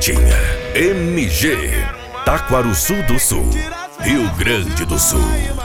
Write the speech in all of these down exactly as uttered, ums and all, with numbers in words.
Carretinha M G, Taquaruçu do Sul, Rio Grande do Sul.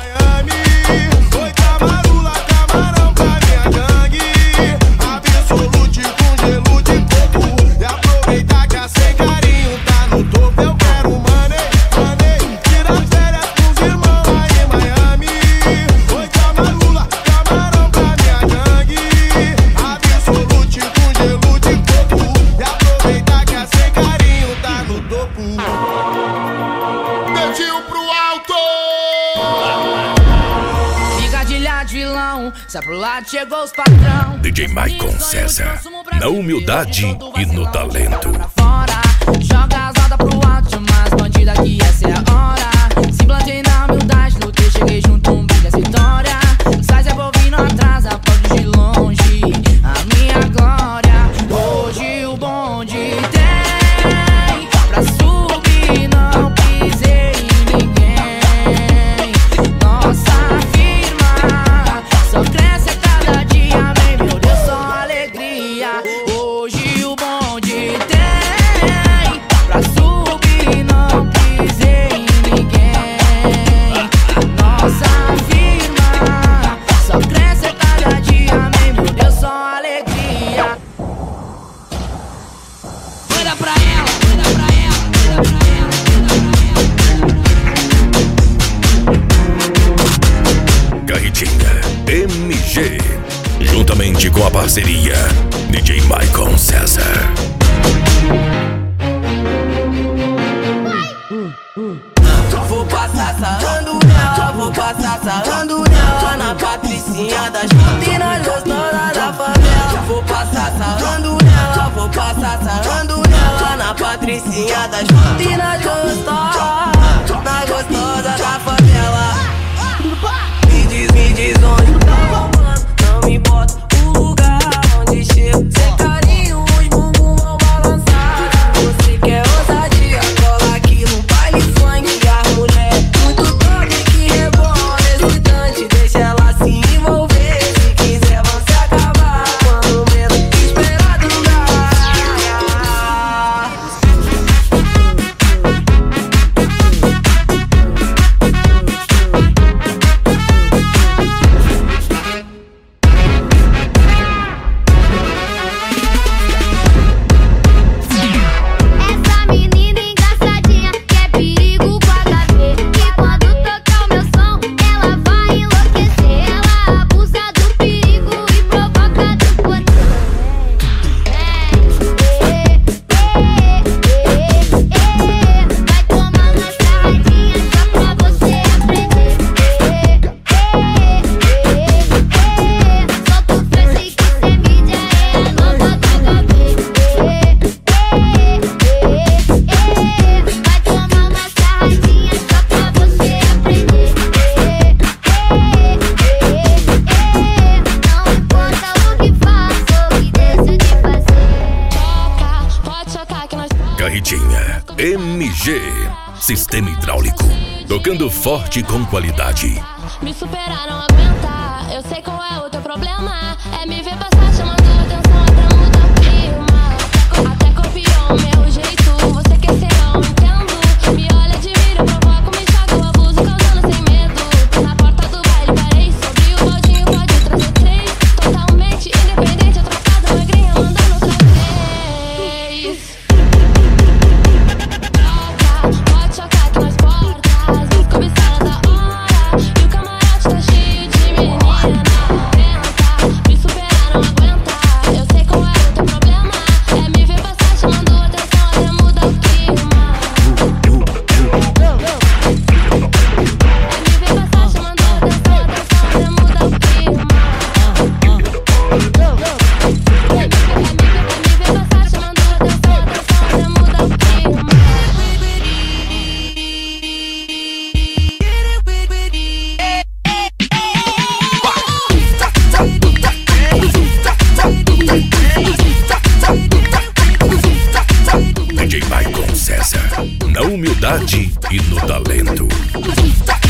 Sai pro lado, chegou os patrão. D J Maicon César, na humildade e no talento. Joga as rodas pro alto, chama as bandidas que essa é a hora. Se plantei na humildade, lutei, cheguei junto, um brilho essa vitória. Sai Zé Bovino atrás, aplaude de longe a minha glória. Hoje o bonde tem pra subir, não pisei em ninguém. Nossa firma só cresce a cada dia, amém, meu Deus, só alegria. Hoje o bonde tem pra subir, não pisei em ninguém. Nossa firma só cresce a cada dia, amém, meu Deus, só alegria. Manda pra ela, manda pra ela, manda pra ela, manda pra ela. Carretinha M G, juntamente com a parceria D J Maicon César. Vou passar sarrando nela, vou passar sarrando nela na Patricinha das meninas gostosas da favela. Vou passar sarrando nela, vou passar sarrando nela na Patricinha das meninas gostosas, na gostosa da favela. Me diz, me diz onde tá rolando, não me bota o lugar onde chego. Sem carinho, os bumbum vão balançar. Você quer ousadia, cola aqui no baile funk. A mulher muito top que rebola nesse instante, deixa ela se envolver. Se quiser vão se acabar, quando menos esperado não dá. Essa menina engraçadinha que é perigo com H D. E quando tocar o meu som, ela vai enlouquecer. Ela abusa do perigo e provoca do poder. Vai tomar uma sarradinha só pra você aprender. Solta o fresh que cê mídia é a nova do H B. Vai tomar uma sarradinha só pra você aprender. Não importa o que faço ou o que deixo de fazer. Choca, pode chocar que nós Carretinha M G, sistema hidráulico, tocando forte com qualidade. me superar, não aguentar. Eu sei qual é o teu problema. É me ver passar chamando atenção, até muda o clima. Até copiou o meu jeito. Você quer ser, eu entendo. Me olha, admira, provoca, me chato, abuso, causando sem medo. Na porta do baile parei sobre o baldinho, pode trazer três. Totalmente independente, atrapado, magrinha, mandando outra vez. Choca, pode chocar que nós portas, as cobiçadas da hora. E o camarote tá cheio de menina atenta. Me superar, não aguentar. Eu sei qual é o teu problema. É me ver passar chamando atenção, até muda o clima. É me ver passar chamando atenção, atenção, até muda o clima. É me ver passar chamando atenção, atenção, até muda o clima. D J Maicon César, na humildade e no talento.